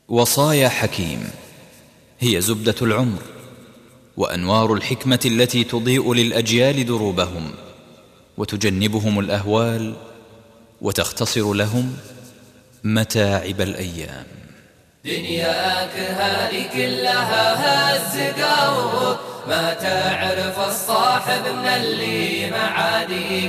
وصايا حكيم هي زبدة العمر وأنوار الحكمة التي تضيء للأجيال دروبهم وتجنبهم الأهوال وتختصر لهم متاعب الأيام. دنياك هذه كلها هالزقاوق، ما تعرف الصاحب من اللي معاديك.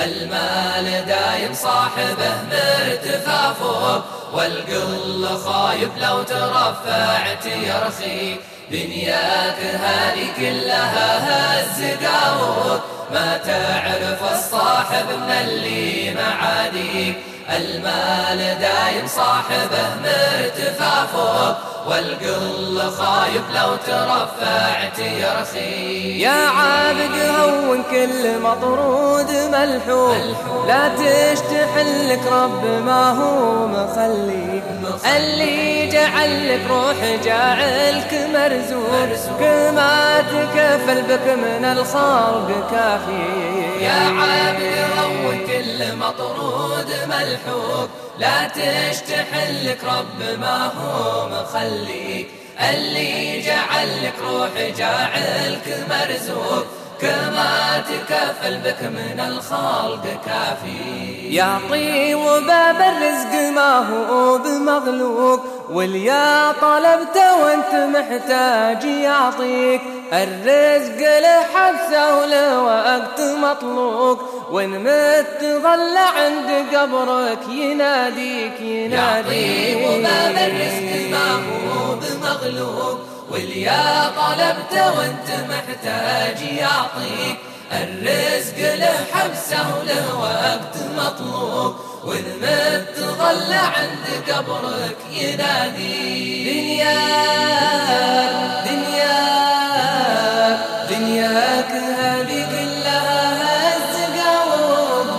المال دايم صاحبه مرتفع فوق، والقل خايب لو ترفعت يرخيك. دنياك هذه كلها هالزقاوق، ما تعرف الصاحب من اللي معاديك. المال دايم صاحبه مرتفع فوق، والقل خايب لو ترفعت يرخي. يا عابد هون كل مطرود ملحوظ، لا تشتحل لك رب ما هو مخليك. اللي جعلك روح جعلك مرزوق، كما تكفل بك من الخلق كافي. يا عابد هون كل مطرود ملحوظ، لا تشتحل لك رب ما هو مخليك. اللي جعلك روح جعلك مرزوق، كما تكفل بك من الخلق كافي. يعطي وباب الرزق ما هو بمغلوق، واليا طلبته وانت محتاج يعطيك. الرزق له حبسه وله وقت مطلوق، وان مت ظل عند قبرك يناديك يعطي وباب الرزق ما هو بمغلوق، واليا طلبته وانت محتاج يعطيك. الرزق له حبسه وله وقت مطلوب، وإذ مت ظل عند قبرك يناديك. دنياك هذه كلها هالزقاوق.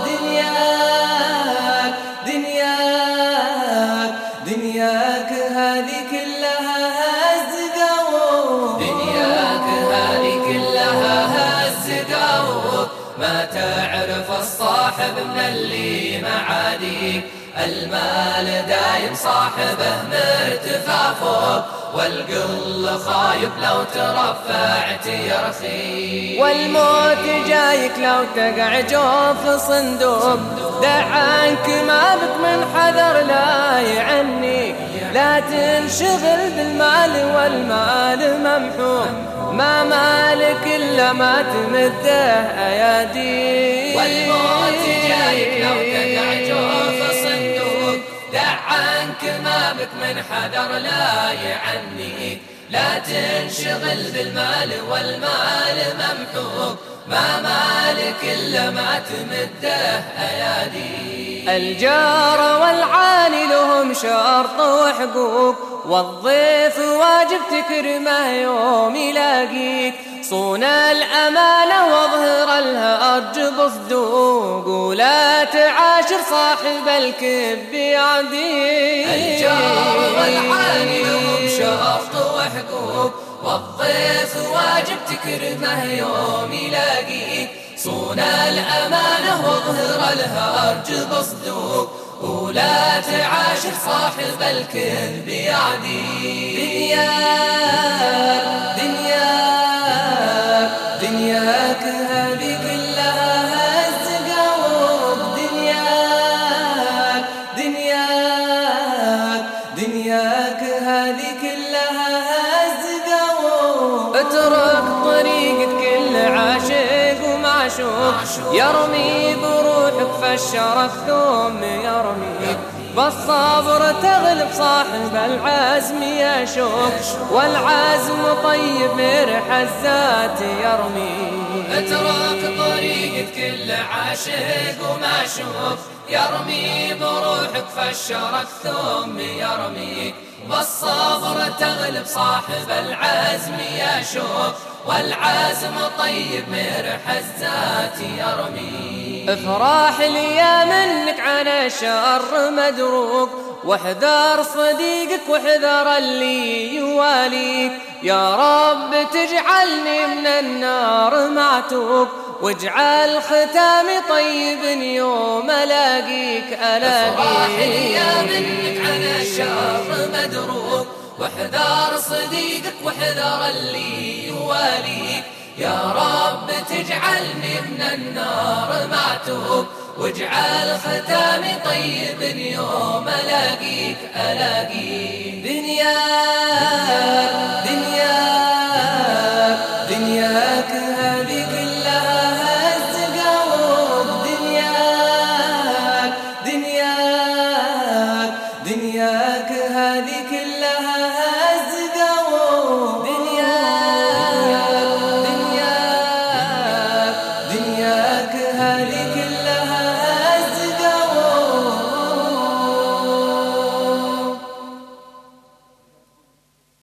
دنياك هذه كلها هالزقاوق. دنياك هذه كلها هالزقاوق، ما تعرف الصاحب من اللي معاديك. المال دايم صاحبه مرتفع فوق، والقل خايب لو ترفعت يرخي. والموت جايك لو تقع جوف صندوق، دع عنك ما بك من حذر لا يعنيك. لا تنشغل بالمال والمال ممحوق، ما مالك إلا ما تمده أياديك. والموت جايك لو تقع جوف صندوق، دع عنك ما بك من حذر لا يعنيك. لا تنشغل بالمال والمال ممحوق، ما مالك إلا ما تمده أياديك. الجار والعاني لهم شرط وحقوق، والضيف واجب تكرمه يوم يلاقيك. صون الأمانة واظهر الهرج بصدوق، ولا تعاشر صاحب الكذب يعديك. الجار والعاني لهم شرط وحقوق، والضيف واجب تكرمه يوم يلاقيك. صون الأمانة واظهر الهرج بصدوق، ولا تعاشر صاحب الكذب يعديك. دنياك هذه كلها هالزقاوق. دنياك هذه كلها هالزقاوق. اترك طريقة كل عاشق ومعشوق، يرمي بروحك فالشرف ثم يرميك. بالصبر تغلب صاحب العزم يشوق، والعزم طيب مرح الذات يرمي. اترك طريقة كل عاشق ومعشوق، يرمي بروحك فالشرف ثم يرميك. بالصبر تغلب صاحب العزم يشوق، والعزم طيب مرح الذات يرمي. افرح لي منك عن الشر مدروك، واحذر صديقك واحذر اللي يواليك. يا رب تجعلني من النار معتوق، واجعل ختامي طيب يوم الاقيك. افرح لي منك عن الشر مدروك، واحذر صديقك واحذر اللي يواليك. يا رب تجعلني من النار معتوب، واجعل ختامي طيب يوم ألاقيك. دنيا